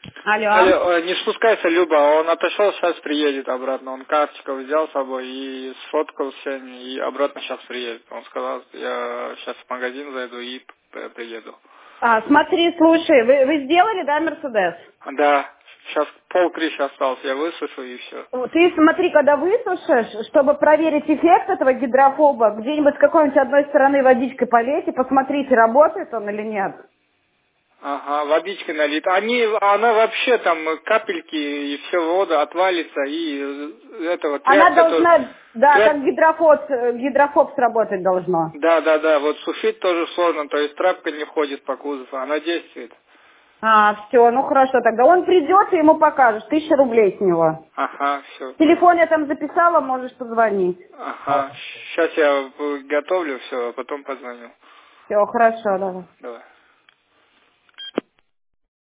Алло. Алло, не спускайся, Люба, он отошел, сейчас приедет обратно. Он карточку взял с собой и сфоткал всеми, и обратно сейчас приедет. Он сказал, я сейчас в магазин зайду и приеду. Смотри, слушай, вы сделали, да, Мерседес? Да, сейчас полкрыши остался, я высушу и все. Ты смотри, когда высушишь, чтобы проверить эффект этого гидрофоба, где-нибудь с какой-нибудь одной стороны водичкой полейте, посмотрите, работает он или нет. Ага, водичка налит. Она вообще там капельки и все вода отвалится и этого Она тряпка тоже. должна, да, как гидрофоб сработать должно. Да, вот сушить тоже сложно, то есть тряпка не ходит по кузову, она действует. Все, ну хорошо, тогда он придет, и ему покажешь, 1000 рублей с него. Ага, все. Телефон я там записала, можешь позвонить. Ага, сейчас я готовлю все, а потом позвоню. Все, хорошо, давай. Давай.